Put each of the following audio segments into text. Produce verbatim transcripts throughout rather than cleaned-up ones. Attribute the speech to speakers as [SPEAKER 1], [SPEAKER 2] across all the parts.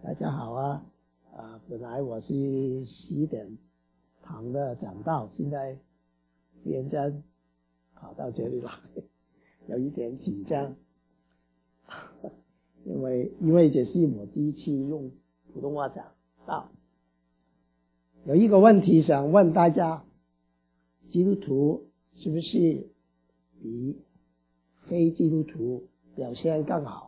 [SPEAKER 1] 大家好啊！啊，本来我是十一点堂的讲道，现在忽然间跑到这里来，有一点紧张，因为因为这是我第一次用普通话讲道。有一个问题想问大家：基督徒是不是比非基督徒表现更好？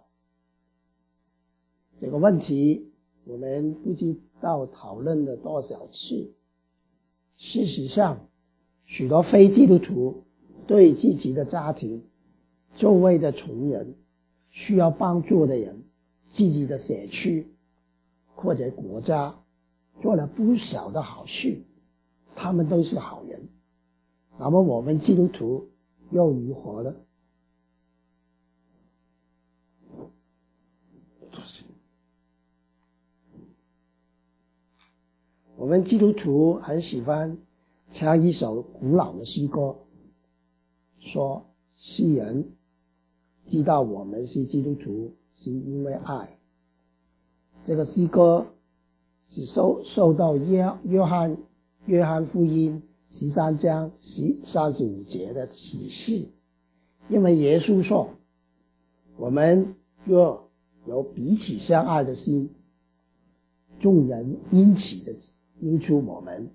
[SPEAKER 1] 这个问题我们不知道讨论了多少次。事实上，许多非基督徒对自己的家庭、周围的穷人、需要帮助的人、自己的社区或者国家做了不少的好事，他们都是好人。那么我们基督徒又如何呢？我们基督徒很喜欢唱一首古老的诗歌，说世人知道我们是基督徒是因为爱。这个诗歌是受受到约约翰约翰福音十三章十三十五节的启示，因为耶稣说，我们若有彼此相爱的心，众人因此的因出我们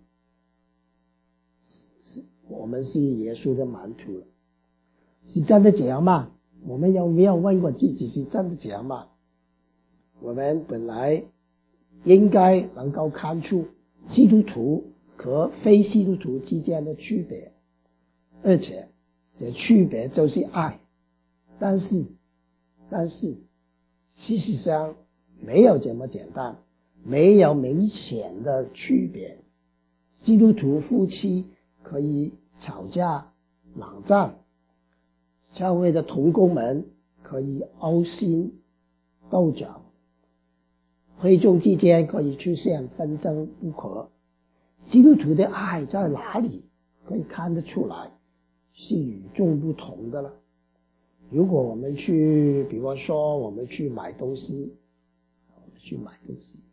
[SPEAKER 1] 是我们是耶稣的门徒了。是真的这样吗？我们有没有问过自己是真的这样吗？我们本来应该能够看出基督徒和非基督徒之间的区别，而且这区别就是爱。但是但是事实上没有这么简单，没有明显的区别。基督徒夫妻可以吵架冷战，教会的同工们可以勾心斗角，会众之间可以出现纷争不和。基督徒的爱在哪里可以看得出来是与众不同的了？如果我们去比方说我们去买东西我们去买东西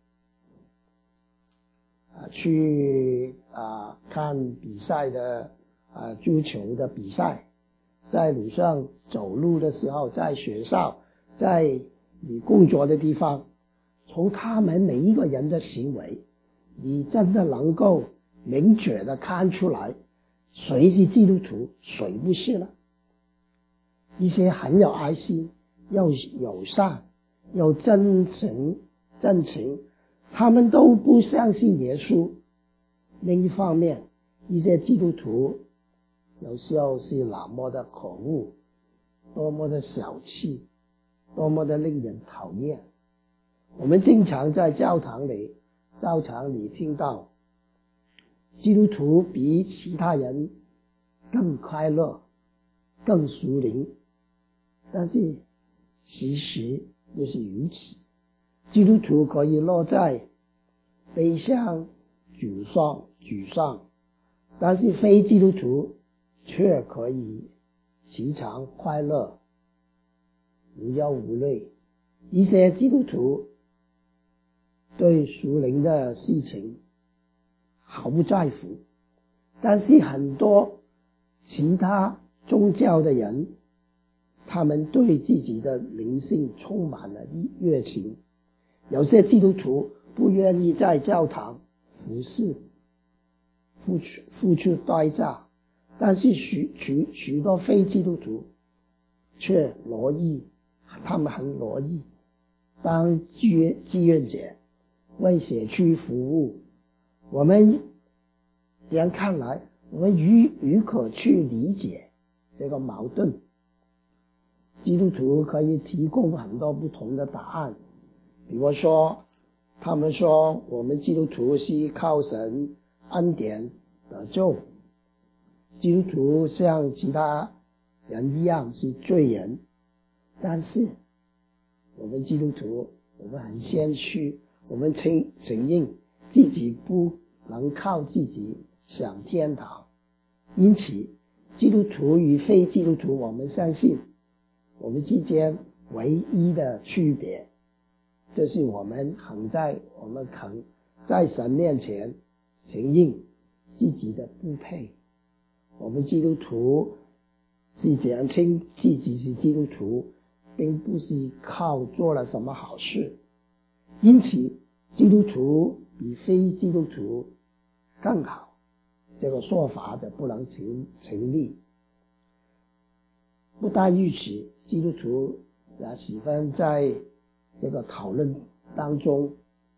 [SPEAKER 1] 啊，去啊看比赛的啊足球的比赛，在路上走路的时候，在学校，在你工作的地方，从他们每一个人的行为，你真的能够明确的看出来谁是基督徒谁不是呢？一些很有爱心又友善又真情真情，他们都不相信耶稣。另一方面，一些基督徒有时候是那么的可恶，多么的小气，多么的令人讨厌。我们经常在教堂里教堂里听到基督徒比其他人更快乐更属灵，但是事实不是如此。基督徒可以落在悲伤沮丧沮丧，但是非基督徒却可以时常快乐无忧无虑。一些基督徒对属灵的事情毫不在乎，但是很多其他宗教的人，他们对自己的灵性充满了热情。有些基督徒不愿意在教堂服侍付出付出代价，但是许许许多非基督徒却乐意，他们很乐意当志愿者为社区服务。我们这样看来，我们如如何去理解这个矛盾？基督徒可以提供很多不同的答案，比如说他们说我们基督徒是靠神恩典得救，基督徒像其他人一样是罪人，但是我们基督徒我们很谦虚，我们承承认自己不能靠自己上天堂。因此基督徒与非基督徒，我们相信我们之间唯一的区别这是我们肯在我们肯在神面前承认自己的不配。我们基督徒是怎样称自己是基督徒，并不是靠做了什么好事，因此基督徒比非基督徒更好，这个说法就不能成成立。不但如此，基督徒也喜欢在这个讨论当中，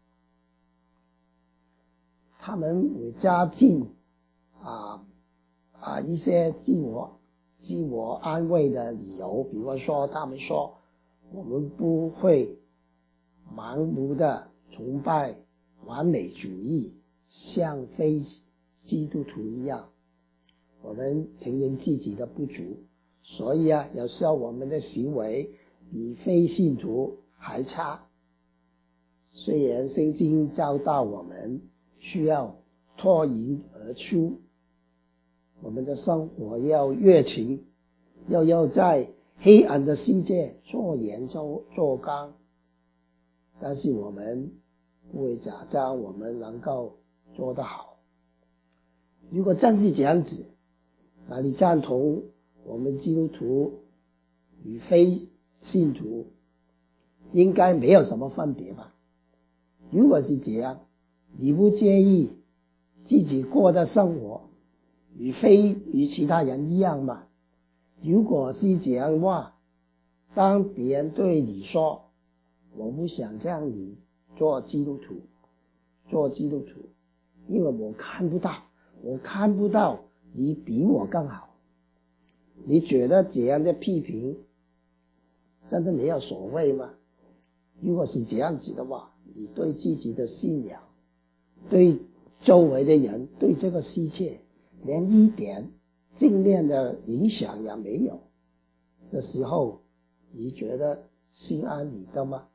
[SPEAKER 1] 他们会加进啊啊一些自我自我安慰的理由，比如说他们说我们不会盲目的崇拜完美主义，像非基督徒一样，我们承认自己的不足，所以啊，有时候我们的行为比非信徒还差。虽然圣经教导我们需要脱颖而出，我们的生活要热情，要要在黑暗的世界做盐做做光，但是我们不会假装我们能够做得好。如果真是这样子，那你赞同我们基督徒与非信徒应该没有什么分别吧？如果是这样，你不介意自己过的生活与非与其他人一样吗？如果是这样的话，当别人对你说我不想让你做基督徒做基督徒，因为我看不到我看不到你比我更好，你觉得这样的批评真的没有所谓吗？如果是这样子的话，你对自己的信仰，对周围的人，对这个世界连一点正面的影响也没有的时候，你觉得心安理得吗？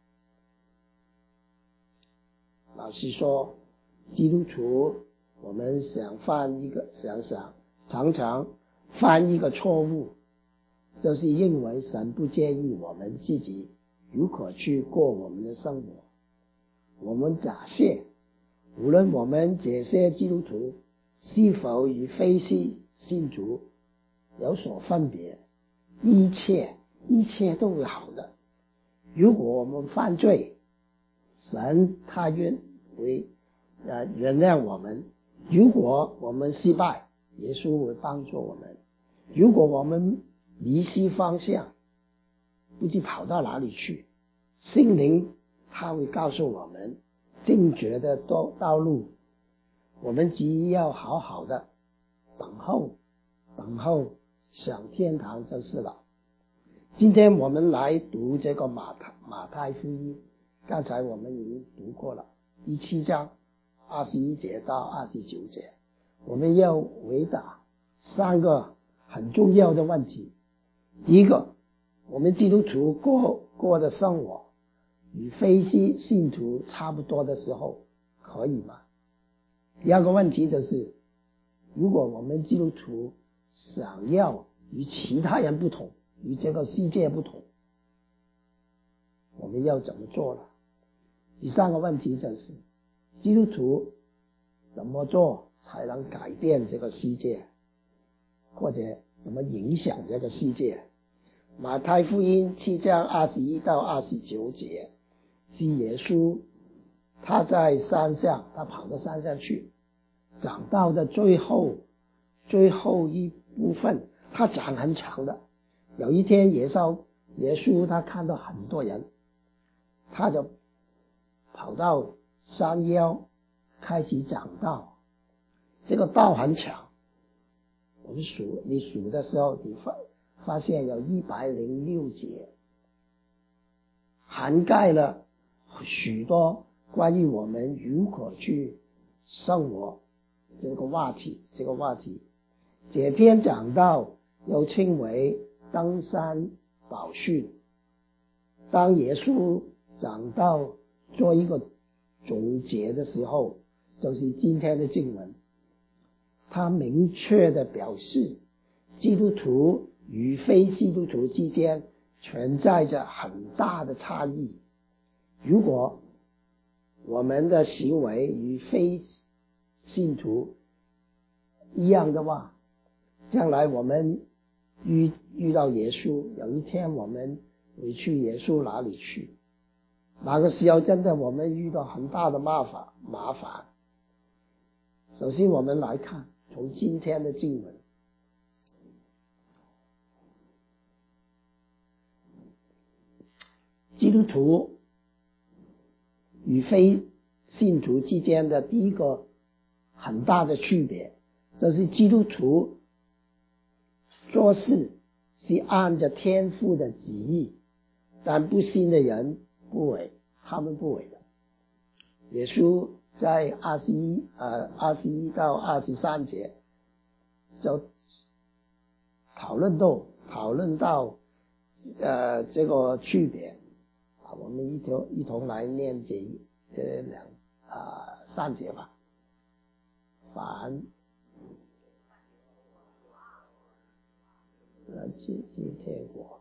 [SPEAKER 1] 老实说，基督徒我们想犯一个想想常常犯一个错误，就是认为神不介意我们自己如何去过我们的生活。我们假设无论我们这些基督徒是否与非信徒有所分别，一切一切都会好的。如果我们犯罪，神他愿会呃原谅我们；如果我们失败，耶稣会帮助我们；如果我们迷失方向，不知跑到哪里去，圣灵他会告诉我们正确的道路，我们只要好好的等候等候上天堂就是了。今天我们来读这个马太马太福音，刚才我们已经读过了第七章二十一节到二十九节，我们要回答三个很重要的问题。第一个，我们基督徒过过的生活与非信徒差不多的时候可以吗？第二个问题就是，如果我们基督徒想要与其他人不同，与这个世界不同，我们要怎么做呢？第三个问题就是，基督徒怎么做才能改变这个世界，或者怎么影响这个世界？马太福音七章二十一到二十九节是耶稣他在山上，他跑到山上去，讲到的最后最后一部分，他讲很长的。有一天耶稣耶稣他看到很多人，他就跑到山腰开始讲道。这个道很长，我们数你数的时候，你发发现有一百零六节，涵盖了许多关于我们如何去生活这个话题这个话题。这篇讲道又称为登山宝训。当耶稣讲到做一个总结的时候，就是今天的经文，他明确的表示基督徒与非基督徒之间存在着很大的差异。 如果我们的行为与非信徒一样的话，将来我们遇遇到耶稣，有一天我们会去耶稣哪里去？那个时候真的我们遇到很大的麻烦麻烦。首先我们来看从今天的经文，基督徒与非信徒之间的第一个很大的区别，就是基督徒做事是按着天父的旨意，但不信的人不为，他们不为的。耶稣在二十一呃二十一到二十三节就讨论到讨论到呃这个区别啊，我们一同一同来念这呃两啊、呃、三节吧。凡呃今今天国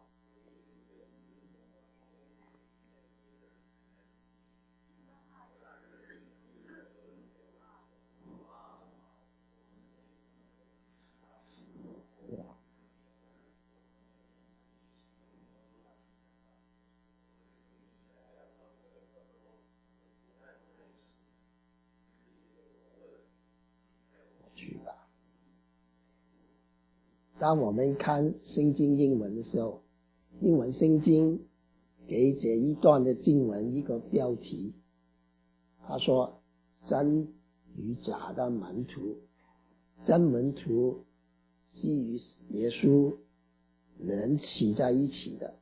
[SPEAKER 1] 当我们看圣经英文的时候，英文圣经给这一段的经文一个标题，他说真与假的门徒，真门徒是与耶稣连起在一起的，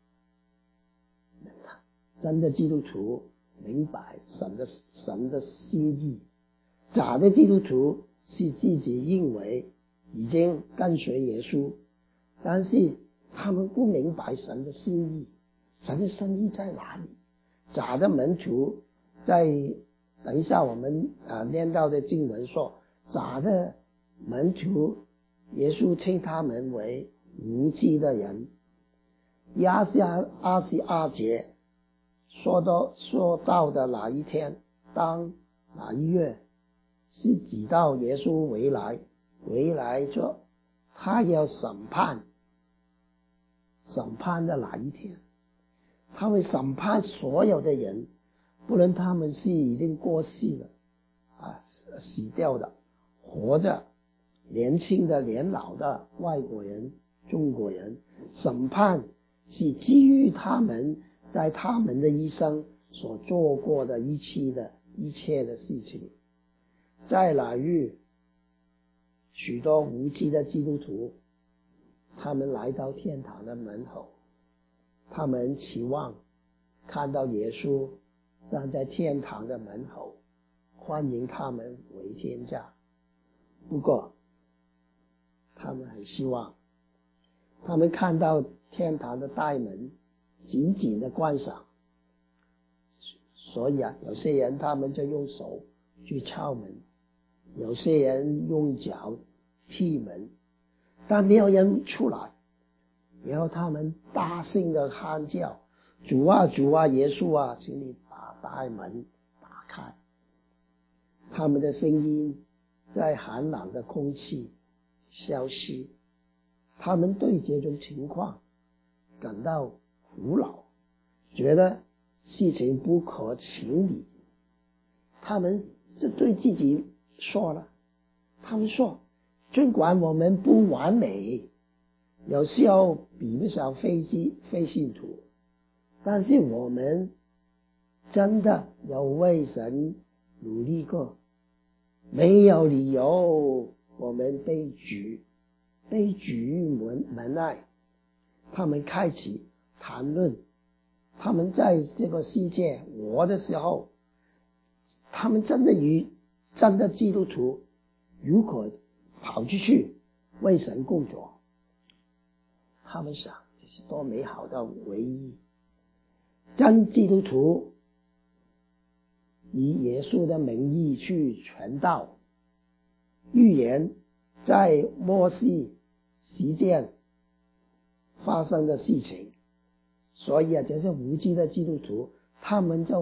[SPEAKER 1] 真的基督徒明白神的神的心意，假的基督徒是自己认为已经跟随耶稣，但是他们不明白神的心意，神的心意在哪里？假的门徒在等一下我们啊念到的经文说，假的门徒耶稣称他们为无知的人。二十二十二节说到说到的哪一天，当哪一月，是直到耶稣回来回来就他要审判审判的哪一天，他会审判所有的人，不论他们是已经过世了啊死掉的，活着，年轻的年老的，外国人中国人，审判是基于他们在他们的一生所做过的一切的一切的事情。在那日，许多无知的基督徒他们来到天堂的门口，他们期望看到耶稣站在天堂的门口，欢迎他们回天家。不过他们很希望他们看到天堂的大门紧紧的关上，所以啊，有些人他们就用手去敲门，有些人用脚踢门，但没有人出来，然后他们大声的喊叫，主啊主啊耶稣啊，请你把大门打开。他们的声音在寒冷的空气消失，他们对这种情况感到苦恼，觉得事情不可情理。他们就对自己说了，他们说尽管我们不完美，有时候比不上非信非信徒，但是我们真的有为神努力过，没有理由我们被举被举门门外。他们开始谈论他们在这个世界活的时候，他们真的与真的基督徒如果跑出去为神工作，他们想这是多美好的回忆。真基督徒以耶稣的名义去传道，预言在末世时间发生的事情，所以啊，这些无知的基督徒他们就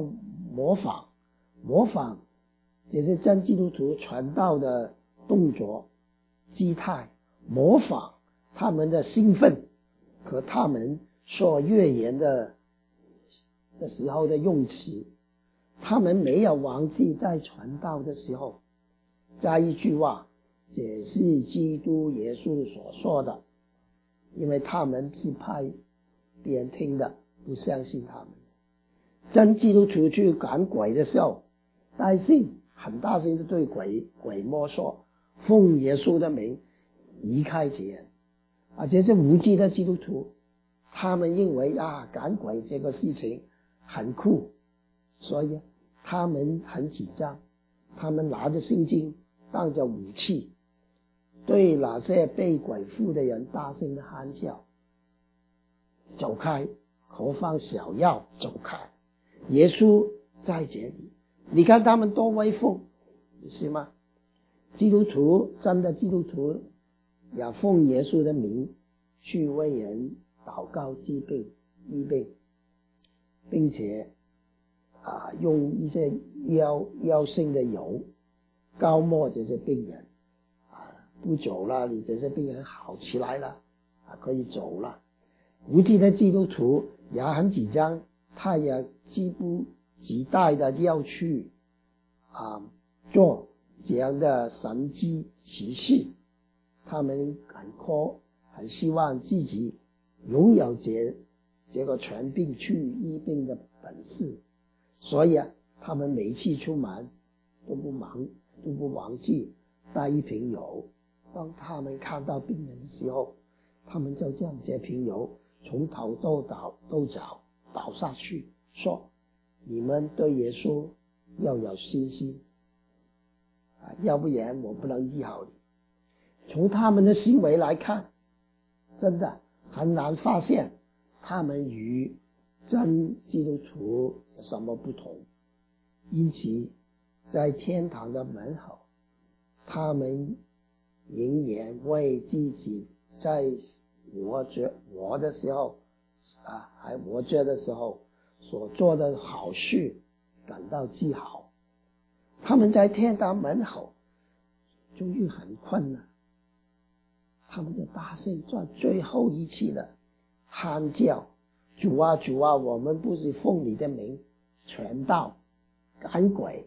[SPEAKER 1] 模仿，模仿这些真基督徒传道的动作、姿态，模仿他们的兴奋和他们说预言的的时候的用词。他们没有忘记在传道的时候加一句话，这是基督耶稣所说的，因为他们是怕别人听的不相信他们。真基督徒去赶鬼的时候，大声很大声的对鬼鬼魔说，奉耶稣的名离开这人。啊，这些无知的基督徒，他们认为啊赶鬼这个事情很酷，所以他们很紧张，他们拿着圣经当着武器，对那些被鬼附的人大声的喊叫，走开，何方小妖，走开，耶稣在这里。你看他们多威风，是吗？基督徒，真的基督徒要奉耶稣的名去为人祷告治病医病，并且啊用一些药药性的油膏抹这些病人，啊不久了你这些病人好起来了，啊可以走了。无知的基督徒也很紧张，他也急不及待的要去啊做这样的神迹奇事，他们很渴很希望自己拥有这这个传病去医病的本事，所以啊他们每次出门都不忙都不忘记带一瓶油，当他们看到病人的时候，他们就将这瓶油从头到倒都脚倒下去，说你们对耶稣要有信心，啊，要不然我不能医好你。从他们的行为来看，真的很难发现他们与真基督徒有什么不同。因此在天堂的门口，他们仍然为自己在活着活的时候啊，还活着的时候所做的好事感到自豪。他们在天堂门口终于很困了，他们就大声在最后一次的喊叫，主啊主啊，我们不是奉你的名传道赶鬼，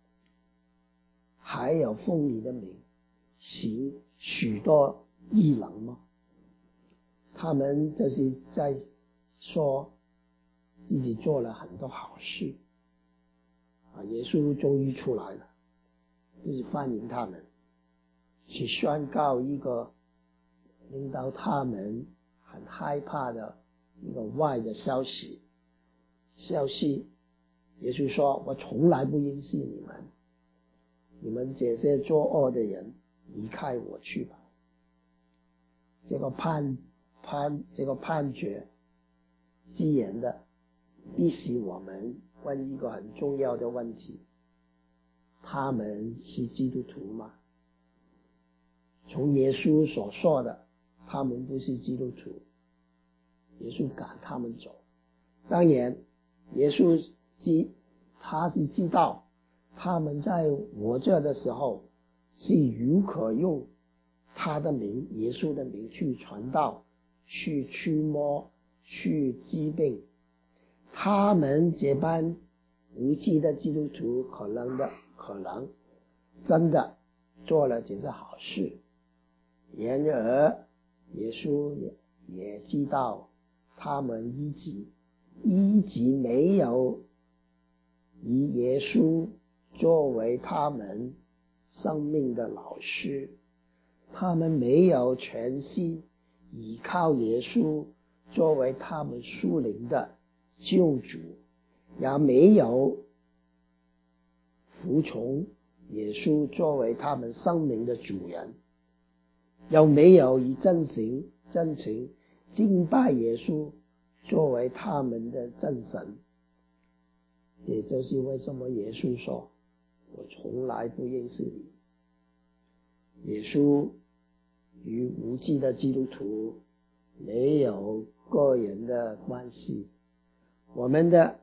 [SPEAKER 1] 还有奉你的名行许多异能吗？他们就是在说自己做了很多好事啊！耶稣终于出来了，就是欢迎他们，去宣告一个令到他们很害怕的一个坏的消息。消息，耶稣说：“我从来不认识你们，你们这些作恶的人，离开我去吧。”这个判判这个判决自然的必使我们问一个很重要的问题：他们是基督徒吗？从耶稣所说的，他们不是基督徒，耶稣赶他们走。当然耶稣知他是知道他们在活着的时候是如何用他的名，耶稣的名去传道，去驱魔，去治病。他们这班无知的基督徒可能的可能真的做了这些好事，然而耶稣 也, 也知道他们一直一直没有以耶稣作为他们生命的老师，他们没有全心依靠耶稣作为他们属灵的救主，也没有服从耶稣作为他们生命的主人，又没有以真情真情敬拜耶稣作为他们的真神。这就是为什么耶稣说：“我从来不认识你。”耶稣与无知的基督徒没有个人的关系，我们的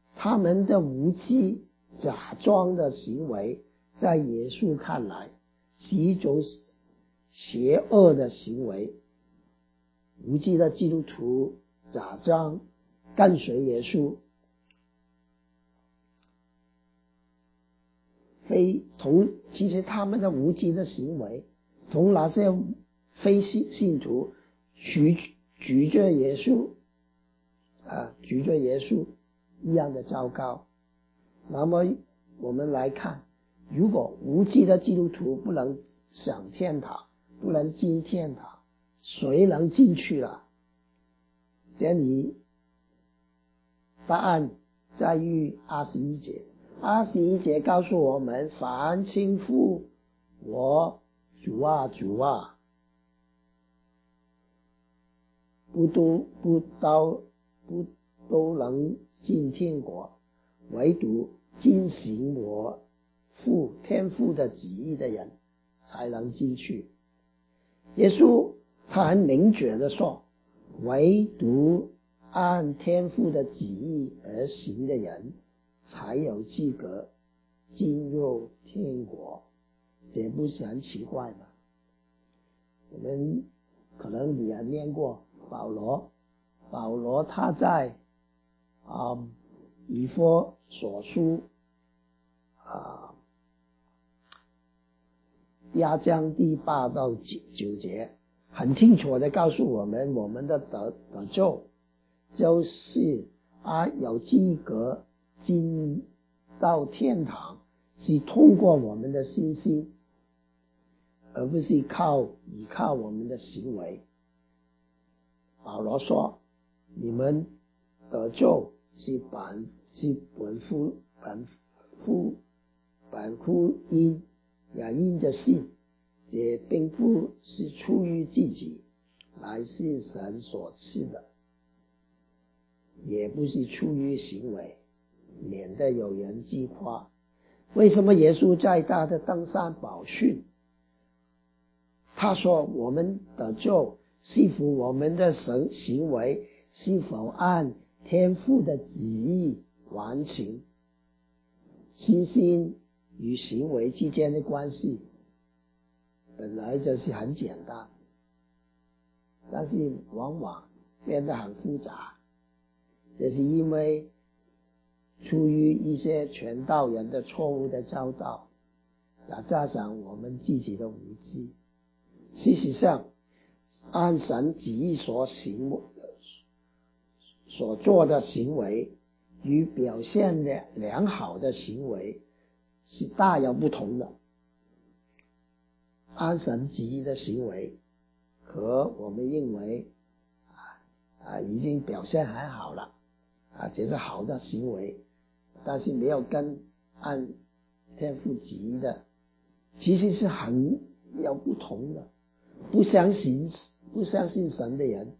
[SPEAKER 1] 他们的无稽假装的行为，在耶稣看来是一种邪恶的行为。无稽的基督徒假装跟随耶稣，非同其实他们的无稽的行为，同那些非信信徒拒拒绝耶稣啊，拒绝耶稣一样的糟糕。那么我们来看，如果无稽的基督徒不能上天堂，不能进天堂，谁能进去了？这里答案在于二十一节。二十一节告诉我们，凡轻负我主啊主啊，不都不都不都能进天国，唯独遵行我父天父的旨意的人才能进去。耶稣他很明确的说，唯独按天父的旨意而行的人才有资格进入天国。这不是很奇怪吗？我们可能你也念过保罗，保罗他在啊、嗯、以弗所书啊第二章第八到九九节，很清楚的告诉我们，我们的得得救就是啊有资格进到天堂，是通过我们的信心，而不是靠依靠我们的行为。保罗说，你们得救是本是本乎本乎本乎因也因着信，这并不是出于自己，乃是神所赐的，也不是出于行为，免得有人自夸。为什么耶稣在他的登山宝训，他说我们得救是否我们的神行为是否按天父的旨意完成？信心与行为之间的关系本来就是很简单，但是往往变得很复杂。这是因为出于一些传道人的错误的教导，也加上我们自己的无知。事实上，按神旨意所行所做的行为与表现良好的行为是大有不同的。按神旨意的行为和我们认为啊啊已经表现很好了啊，这是好的行为，但是没有跟按天父旨意的，其实是很有不同的。不相信不相信神的人，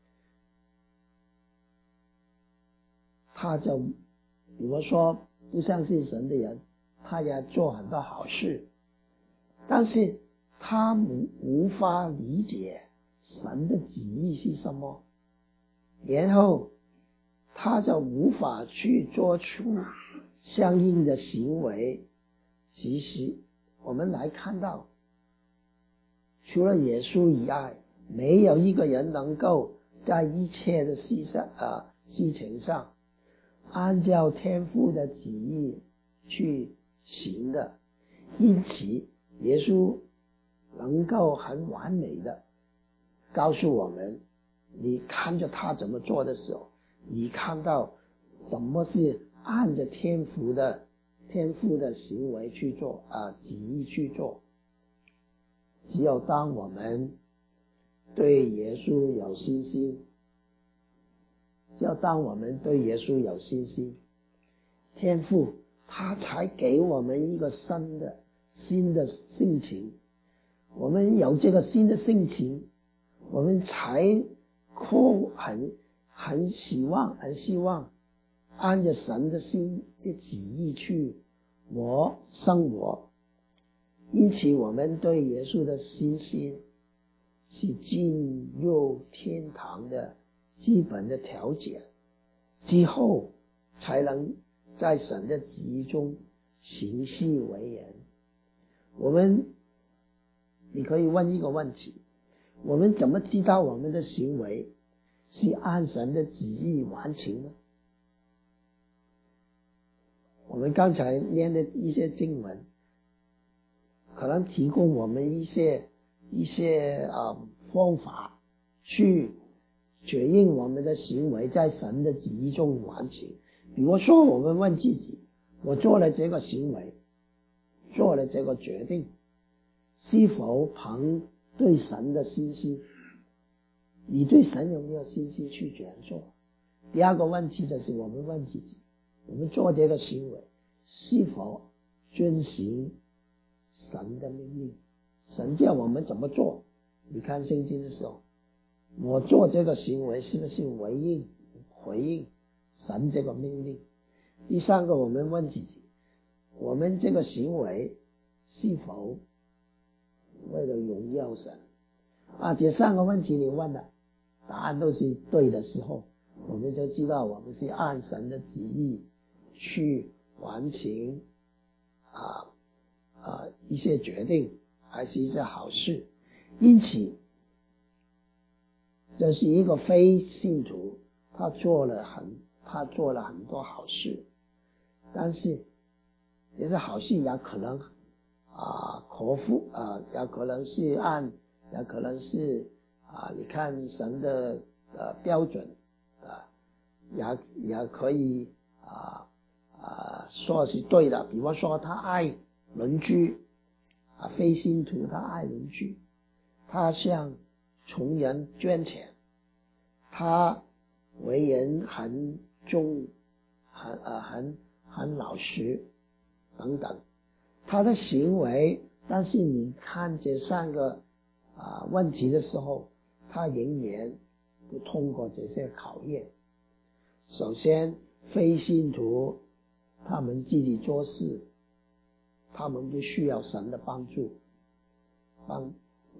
[SPEAKER 1] 他就比如说不相信神的人，他也做很多好事，但是他无无法理解神的旨意是什么，然后他就无法去做出相应的行为。其实我们来看到，除了耶稣以外，没有一个人能够在一切的事上啊事情上按照天父的旨意去行的。因此耶稣能够很完美的告诉我们，你看着他怎么做的时候，你看到怎么是按着天父的天父的行为去做啊旨意去做。只有当我们对耶稣有信心，只有当我们对耶稣有信心，天父他才给我们一个新的新的性情。我们有这个新的性情，我们才可很很希望很希望按着神的心的旨意去活生活。因此我们对耶稣的信心是进入天堂的基本的条件，之后才能在神的旨意中行事为人。我们，你可以问一个问题，我们怎么知道我们的行为是按神的旨意完成呢？我们刚才念的一些经文可能提供我们一些一些呃方法去确认我们的行为在神的旨意中完成。比如说我们问自己，我做了这个行为，做了这个决定，是否凭对神的信心？你对神有没有信心去这样做？第二个问题就是我们问自己，我们做这个行为是否遵行神的命令？神叫我们怎么做？你看圣经的时候，我做这个行为是不是回应回应神这个命令？第三个，我们问自己，我们这个行为是否为了荣耀神？啊，这三个问题你问了，答案都是对的时候，我们就知道我们是按神的旨意去完成啊啊一些决定，还是一些好事。因此，这是一个非信徒，他做了很他做了很多好事，但是这些好事也可能啊可负啊，也可能是按，也可能是啊，你看神的呃标准啊，也也可以啊啊说是对的。比方说他爱邻居啊，非信徒他爱邻居，他向穷人捐钱，他为人很忠，很呃很很老实等等，他的行为，但是你看这三个啊问题的时候，他仍然不通过这些考验。首先，非信徒他们自己做事，他们不需要神的帮助，帮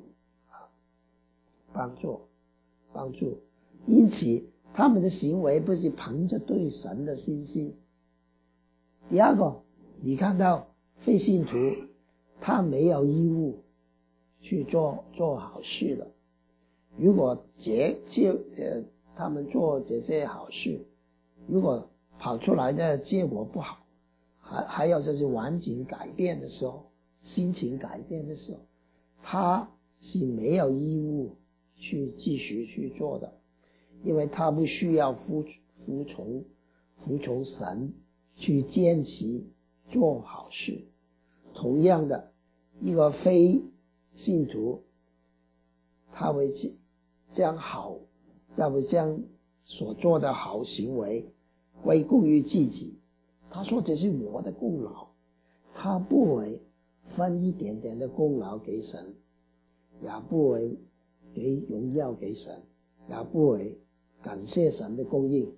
[SPEAKER 1] 帮助帮助，因此他们的行为不是凭着对神的信心。第二个，你看到非信徒他没有义务去做做好事的，如果这这这他们做这些好事，如果跑出来的结果不好，还还有就是环境改变的时候，心情改变的时候，他是没有义务去继续去做的，因为他不需要服服从服从神去坚持做好事。同样的，一个非信徒，他会将好，他会将所做的好行为归功于自己，他说这是我的功劳，他不会分一点点的功劳给神，也不会给荣耀给神，也不会感谢神的供应。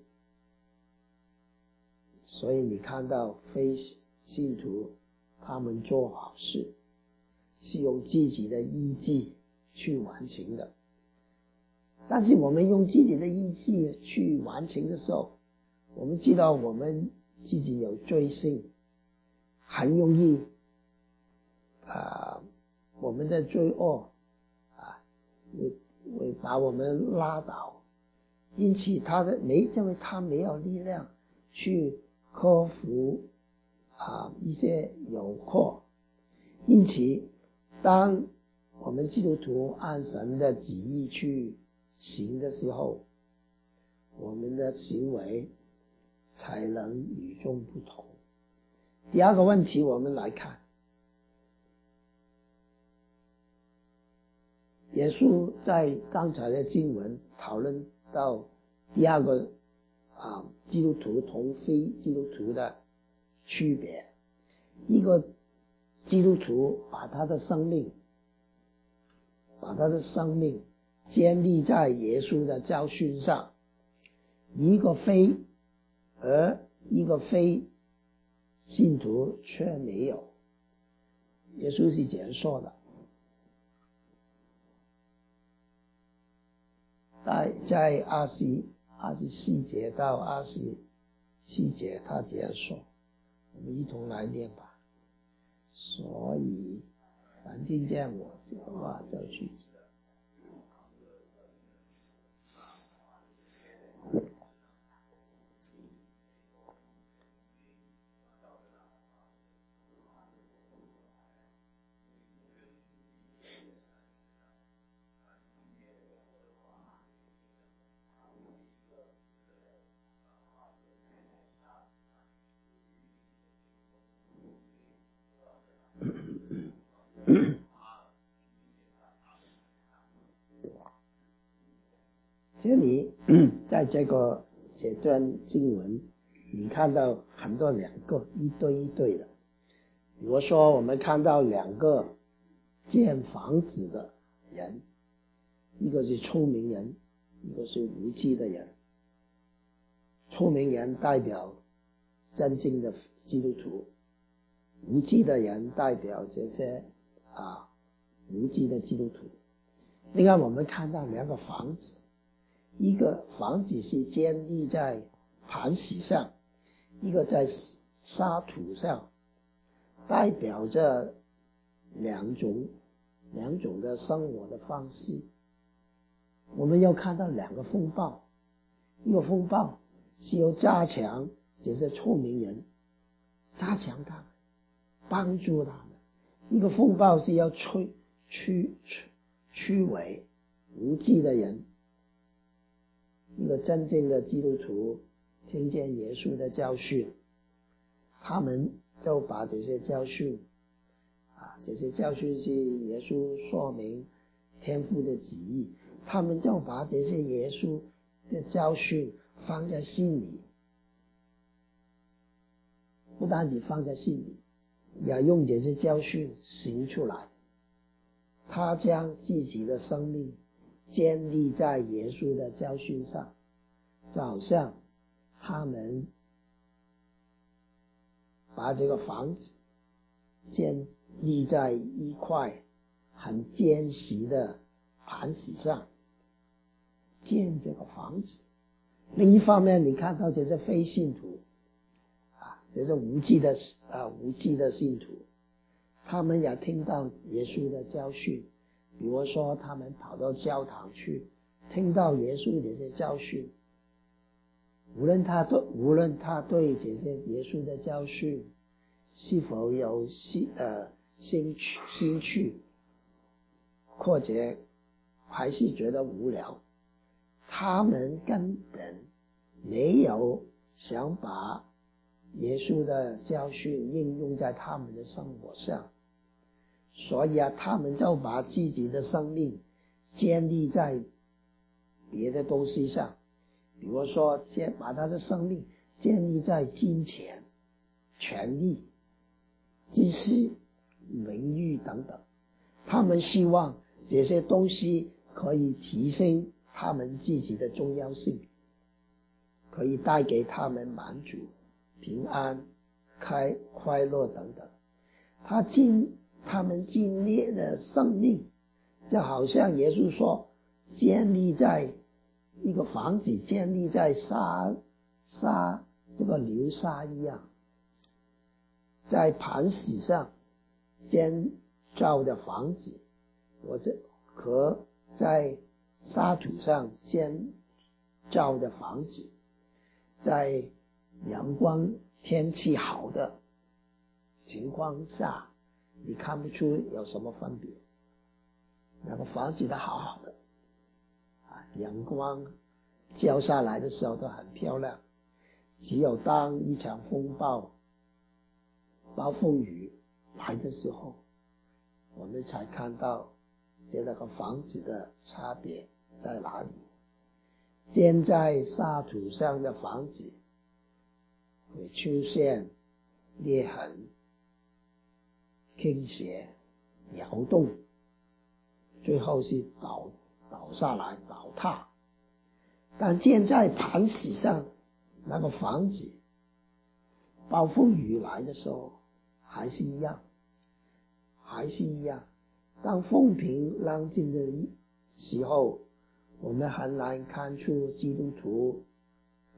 [SPEAKER 1] 所以你看到非信徒他们做好事是用自己的意志去完成的，但是我们用自己的意志去完成的时候，我们知道我们自己有罪性，很容易啊，我们的罪恶啊会会把我们拉倒，因此他的没因为他没有力量去克服啊一些诱惑，因此当我们基督徒按神的旨意去行的时候，我们的行为才能与众不同。第二个问题我们来看，耶稣在刚才的经文讨论到第二个啊基督徒同非基督徒的区别。一个基督徒把他的生命把他的生命建立在耶稣的教训上，一个非而一个非信徒却没有。耶稣是这样说的，在在二十二十四节到二十七节他这样说，我们一同来念吧。所以凡听见我这个话就去这里在这个这段经文你看到很多两个一对一对的，比如说我们看到两个建房子的人，一个是聪明人，一个是无知的人。聪明人代表真正的基督徒，无知的人代表这些啊无知的基督徒。另外我们看到两个房子，一个房子是建立在磐石上，一个在沙土上，代表着两种两种的生活的方式。我们要看到两个风暴，一个风暴是要加强这些聪明人，加强他们，帮助他们；一个风暴是要摧摧摧毁无知的人。一个真正的基督徒听见耶稣的教训，他们就把这些教训啊，这些教训是耶稣说明天父的旨意，他们就把这些耶稣的教训放在心里，不单只放在心里，也用这些教训行出来。他将自己的生命建立在耶稣的教训上，就好像他们把这个房子建立在一块很坚实的磐石上建这个房子。另一方面，你看到这些非信徒啊，这些无知的啊无知的信徒，他们也听到耶稣的教训，比如说他们跑到教堂去，听到耶稣这些教训，无论他对无论他对这些耶稣的教训是否有兴呃兴趣兴趣，或者还是觉得无聊，他们根本没有想把耶稣的教训应用在他们的生活上，所以啊，他们就把自己的生命建立在别的东西上，比如说先把他的生命建立在金钱、权力、知识、名誉等等。他们希望这些东西可以提升他们自己的重要性，可以带给他们满足、平安、开快乐等等。他经他们经历的生命，就好像耶稣说，建立在一个房子建立在沙沙这个流沙一样，在磐石上建造的房子，或者和在沙土上建造的房子，在阳光天气好的情况下，你看不出有什么分别。那个房子都好好的啊，阳光照下来的时候都很漂亮，只有当一场风暴暴风雨来的时候，我们才看到这那个房子的差别在哪里。建在沙土上的房子会出现裂痕、倾斜、摇动，最后是倒倒下来倒塌。但建在磐石上那个房子，暴风雨来的时候还是一样，还是一样。当风平浪静的时候，我们很难看出基督徒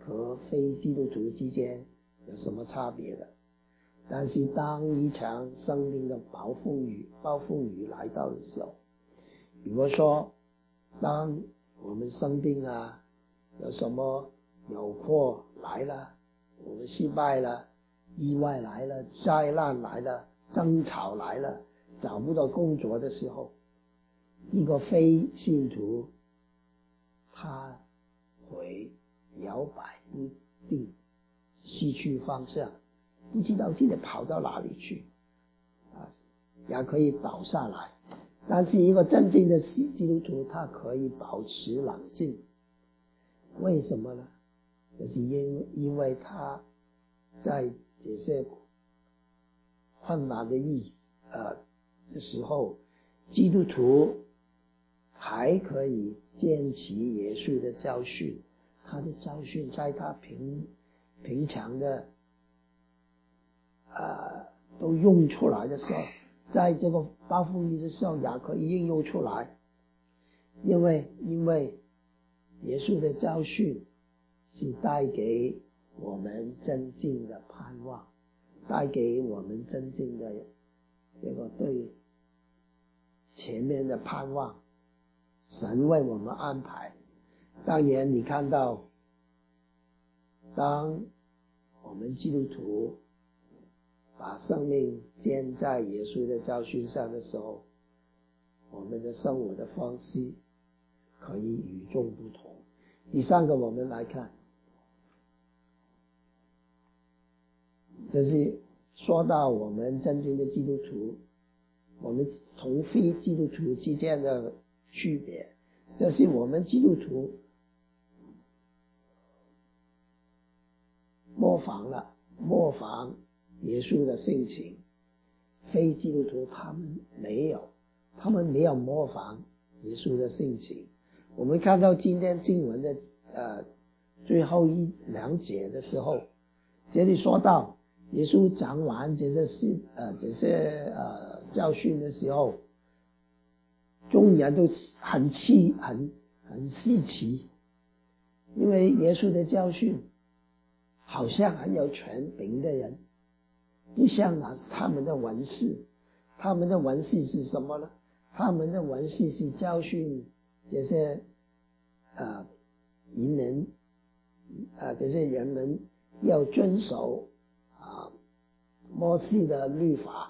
[SPEAKER 1] 和非基督徒之间有什么差别的。但是当一场生命的暴风雨暴风雨来到的时候，比如说当我们生病啊，有什么诱惑来了，我们失败了，意外来了，灾难来了，争吵来了，找不到工作的时候，一个非信徒他会摇摆不定，失去方向，不知道自己跑到哪里去啊，也可以倒下来。但是一个真正的基督徒他可以保持冷静，为什么呢？就是因因为他在这些困难的意呃的时候，基督徒还可以坚持耶稣的教训，他的教训在他平平常的呃都用出来的时候，在这个暴风雨的时候也可以应用出来，因为因为耶稣的教训是带给我们真正的盼望，带给我们真正的这个对前面的盼望，神为我们安排。当年你看到，当我们基督徒把生命建在耶稣的教训上的时候，我们的生活的方式可以与众不同。第三个我们来看，这是说到我们真正的基督徒，我们同非基督徒之间的区别，这是我们基督徒模仿了模仿耶稣的性情，非基督徒他们没有，他们没有模仿耶稣的性情。我们看到今天经文的呃最后一两节的时候，这里说到耶稣讲完这些事呃这些呃教训的时候，众人都很气很很稀奇，因为耶稣的教训好像很有权柄的人，不像他们的文士。他们的文士是什么呢？他们的文士是教训这些呃移民呃这些人们要遵守啊摩西的律法，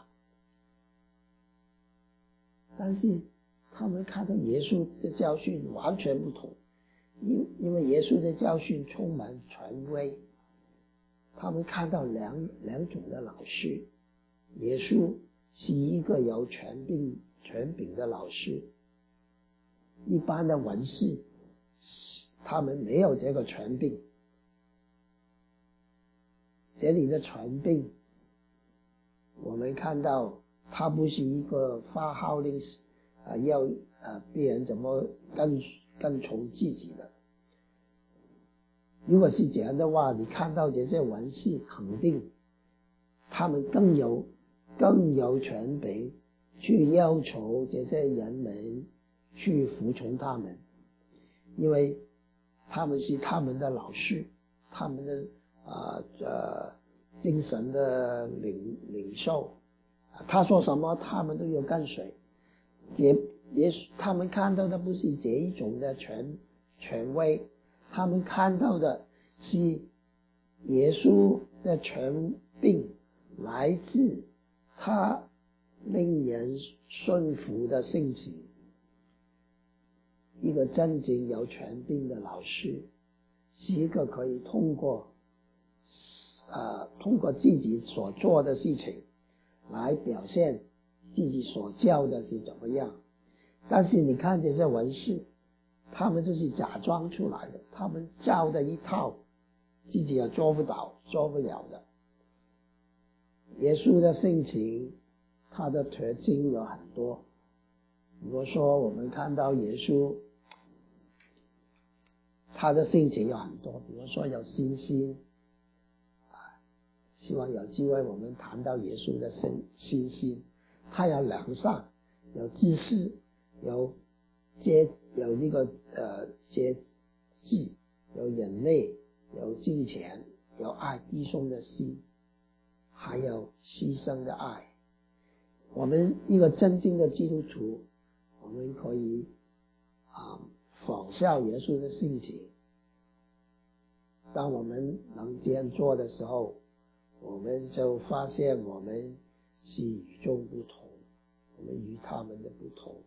[SPEAKER 1] 但是他们看到耶稣的教训完全不同，因因为耶稣的教训充满权威。他们看到两两种的老师，耶稣是一个有权柄权柄的老师，一般的文士他们没有这个权柄。这里的权柄，我们看到他不是一个发号令啊、呃，要呃别人怎么跟跟从自己的。如果是这样的话，你看到这些文士肯定他们更有更有权柄去要求这些人们去服从他们，因为他们是他们的老师，他们的啊 呃, 呃精神的领领袖，他说什么他们都要跟随。也也他们看到的不是这一种的权权威，他们看到的是耶稣的权柄来自他令人顺服的性情。一个真正有权柄的老师是一个可以通过呃通过自己所做的事情来表现自己所教的是怎么样。但是你看这些文士，他们就是假装出来的，他们教的一套自己也做不到做不了的。耶稣的性情他的特征有很多，比如说我们看到耶稣他的性情有很多，比如说有信心啊，希望有机会我们谈到耶稣的信心。他有良善，有知识，有节有那个呃节制，有忍耐， 有金钱，有爱弟兄的心，还有牺牲的爱。我们一个真正的基督徒，我们可以啊仿效耶稣的性情。当我们能这样做的时候，我们就发现我们是与众不同，我们与他们的不同。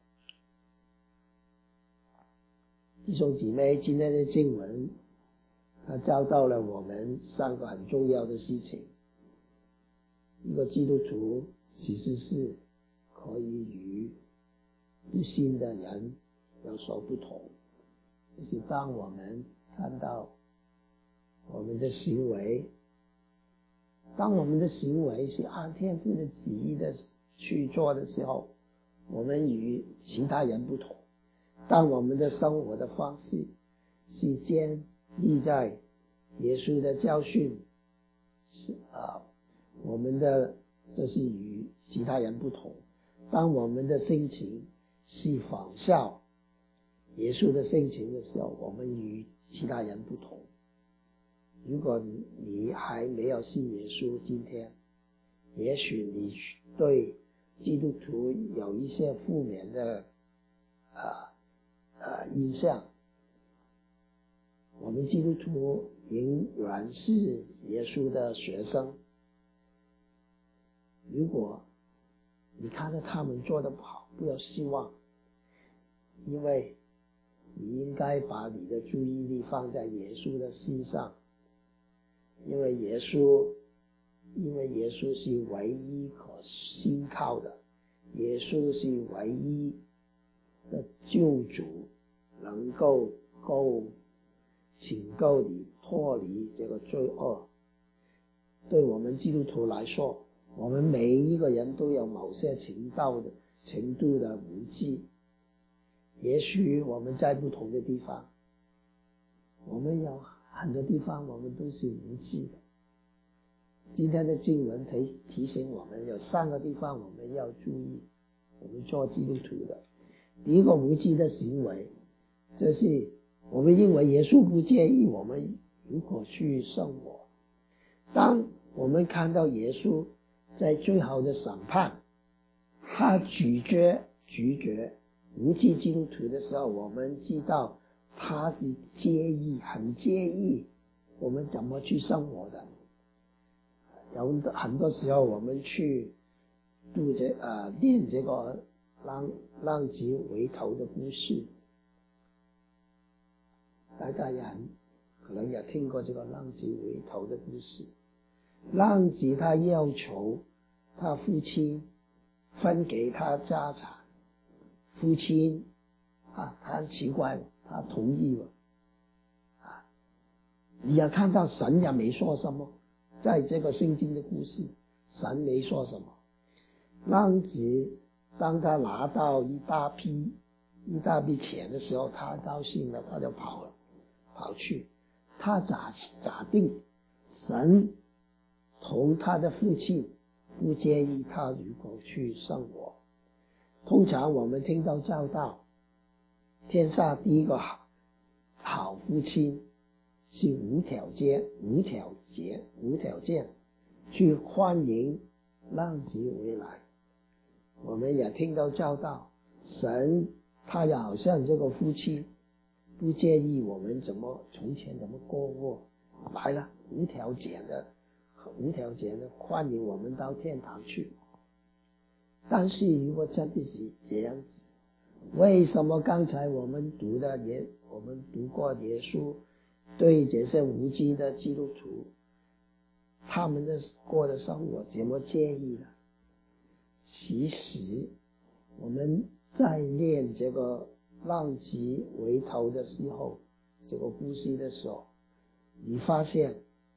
[SPEAKER 1] 弟兄姊妹，今天的经文它教导了我们三个很重要的事情。一个基督徒其实是可以与不信的人有所不同，就是当我们看到我们的行为，当我们的行为是按天父的旨意的去做的时候，我们与其他人不同。当我们的生活的方式是建立在耶稣的教训，是啊，我们的这是与其他人不同。当我们的心情是仿效耶稣的性情的时候，我们与其他人不同。如果你还没有信耶稣，今天也许你对基督徒有一些负面的呃呃印象。我们基督徒仍然是耶稣的学生。如果你看到他们做得不好，不要失望，因为你应该把你的注意力放在耶稣的身上。因为耶稣，因为耶稣是唯一可信靠的，耶稣是唯一的救主，能够够拯救你脱离这个罪恶。对我们基督徒来说，我们每一个人都有某些程度的程度的无知。也许我们在不同的地方，我们有很多地方我们都是无知的。今天的经文提提醒我们有三个地方我们要注意，我们做基督徒的。第一个无知的行为，这是我们认为耶稣不介意我们如何去生活。当我们看到耶稣在最后的审判，他拒绝拒绝无知基督徒的时候，我们知道他是介意，很介意我们怎么去生活的。有很多时候我们去读这呃念这个浪浪子回头的故事，大家也很可能也听过这个浪子回头的故事。浪子他要求他父亲分给他家产，父亲啊，他很奇怪，他同意了啊。你也看到神也没说什么，在这个圣经的故事，神没说什么。浪子当他拿到一大批一大笔钱的时候，他高兴了，他就跑了，跑去。他假假定神同他的父亲不介意他如何去生活。通常我们听到教导，天下第一个好好父亲是无条件无条件无条件去欢迎浪子回来。我们也听到教导，神他也好像这个父亲不介意我们怎么从前怎么过过，来了无条件的无条件的欢迎我们到天堂去。但是如果真的是这样子，为什么刚才我们读的也我们读过耶稣对这些无知的基督徒他们的过的生活怎么介意呢？其实我们在念这个浪子回头的时候，这个故事的时候，你发现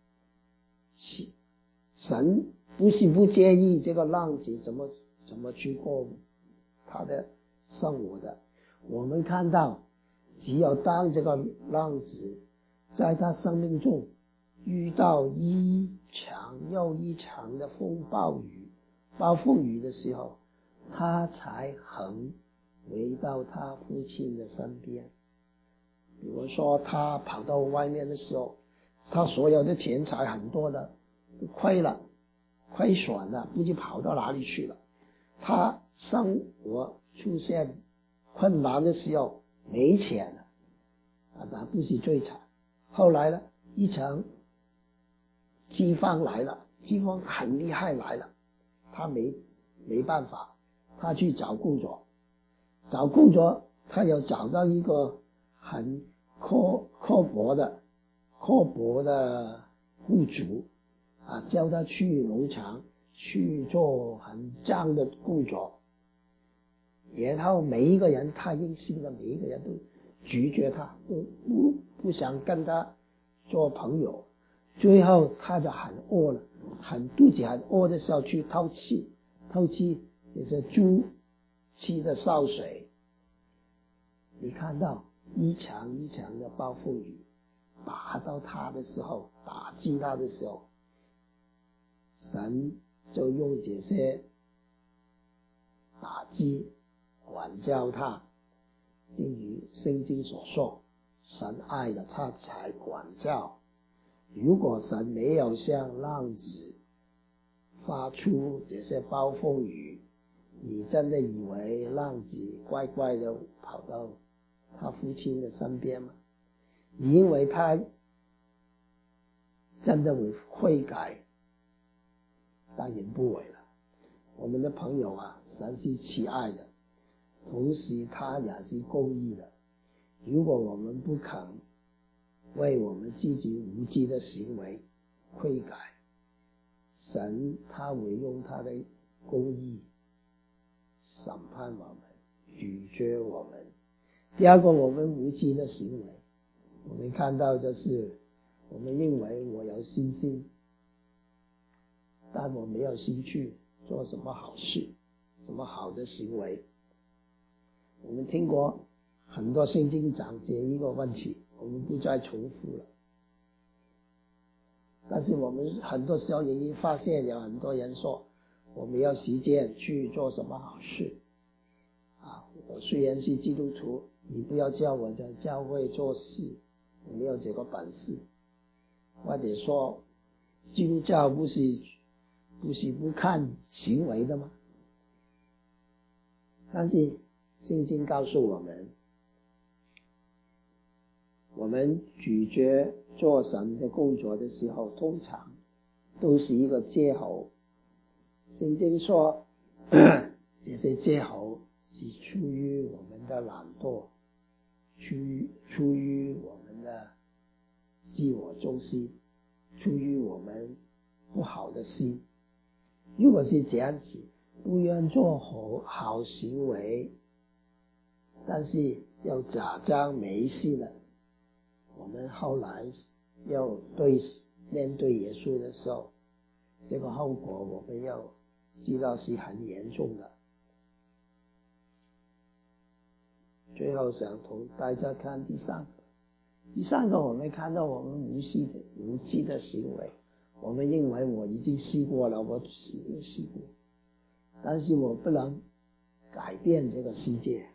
[SPEAKER 1] 神不是不介意这个浪子怎么怎么去过他的生活的。我们看到只有当这个浪子在他生命中遇到一场又一场的风暴雨暴风雨的时候，他才肯回到他父亲的身边。比如说他跑到外面的时候， 他所有的钱财很多的都亏了，亏损了，不知跑到哪里去了。他生活出现困难的时候没钱了，啊，那不是最惨。后来呢，一场饥荒来了，饥荒很厉害来了，他没没办法，他去找工作，找工作，他又找到一个很刻刻薄的刻薄的雇主啊，叫他去农场去做很脏的工作，然后每一个人他认识的每一个人都拒绝他，不不不想跟他做朋友。最后他就很饿了，很肚子很饿的时候去偷吃，偷吃就是猪吃的潲水。你看到一场一场的暴风雨打到他的时候，打击他的时候，神就用这些打击管教他。正如圣经所说，神爱了他才管教。如果神没有向浪子发出这些暴风雨，你真的以为浪子乖乖的跑到他父亲的身边吗？你因为他真的会悔改？当然不会了。我们的朋友啊，神是慈爱的，同时他也是公义的。如果我们不肯为我们自己无知的行为悔改，神他会用他的公义审判我们，拒绝我们。第二个，我们无知的行为，我们看到就是我们认为我有信心，但我没有兴趣做什么好事，什么好的行为。我们听过很多圣经讲这一个问题，我们不再重复了。但是我们很多时候也发现有很多人说，我没有时间去做什么好事啊！我虽然是基督徒，你不要叫我在教会做事，我没有这个本事。或者说，基督教不是不是不看行为的吗？但是圣经告诉我们，我们拒绝做神的工作的时候，通常都是一个借口。圣经说这些借口是出于我们的懒惰，出出于我们的自我中心，出于我们不好的心。如果是这样子，不愿做好好行为，但是又假装没事了，我们后来要对面对耶稣的时候，这个后果我们要知道是很严重的。最后想同大家看第三个，第三个我们看到我们无知的无知的行为，我们认为我已经试过了，我已经试过，但是我不能改变这个世界。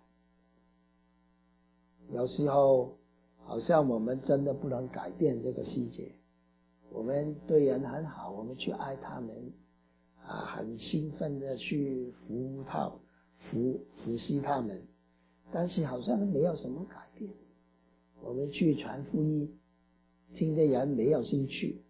[SPEAKER 1] 有时候好像我们真的不能改变这个世界，我们对人很好，我们去爱他们啊，很兴奋的去服务他服服侍他们，但是好像没有什么改变。我们去传福音，听的人没有兴趣，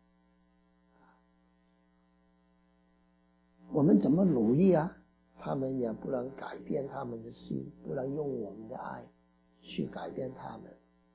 [SPEAKER 1] 我们怎么努力啊，他们也不能改变他们的心，不能用我们的爱去改变他们。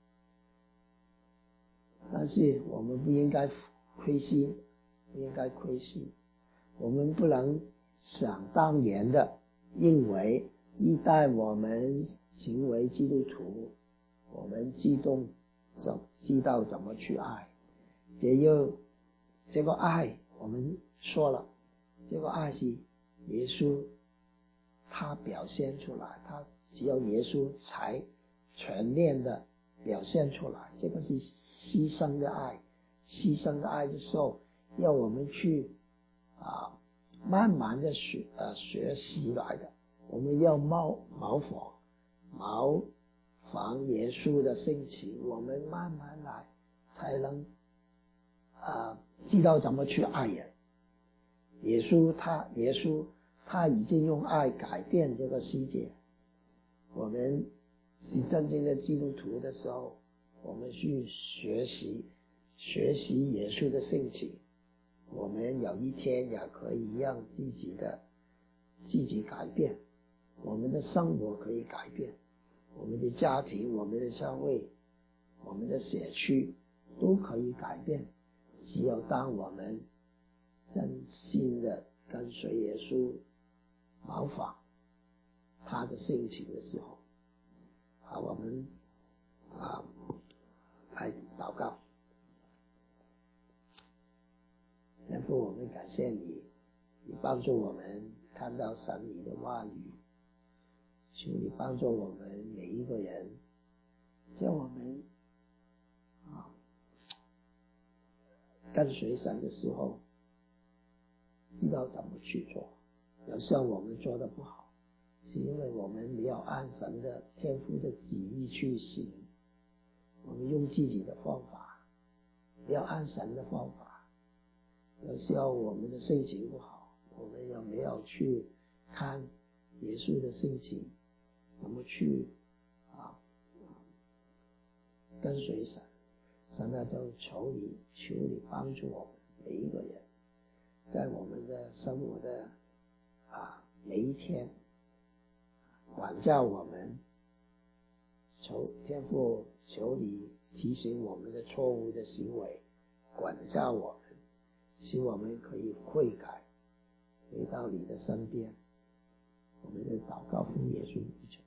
[SPEAKER 1] 但是我们不应该亏心，不应该亏心，我们不能想当然的认为一旦我们成为基督徒，我们自动怎知道怎么去爱。这又这个爱我们说了，这个爱是耶稣他表现出来，他只有耶稣才全面的表现出来，这个是牺牲的爱。牺牲的爱的时候，要我们去啊慢慢的学呃学习来的。我们要模模仿模仿耶稣的性情，我们慢慢来，才能啊知道怎么去爱人。耶稣他耶稣他已经用爱改变这个世界。我们是真正的基督徒的时候，我们去学习学习耶稣的性情，我们有一天也可以让自己的自己改变，我们的生活可以改变，我们的家庭、我们的教会、我们的社区都可以改变。只有当我们真心的跟随耶稣，模仿他的性情的时候，啊，我们啊来祷告。天父，我们感谢你，你帮助我们看到神你的话语，求你帮助我们每一个人，叫我们啊跟随神的时候，知道怎么去做。有时候我们做得不好，是因为我们没有按神的天父的旨意去行，我们用自己的方法，不要按神的方法。有时候我们的性情不好，我们有没有去看耶稣的性情，怎么去啊跟随神。神啊，就求你求你帮助我们每一个人，在我们的生活的啊每一天管教我们。求天父，求你提醒我们的错误的行为，管教我们，使我们可以悔改，回到你的身边。我们的祷告奉耶稣名求。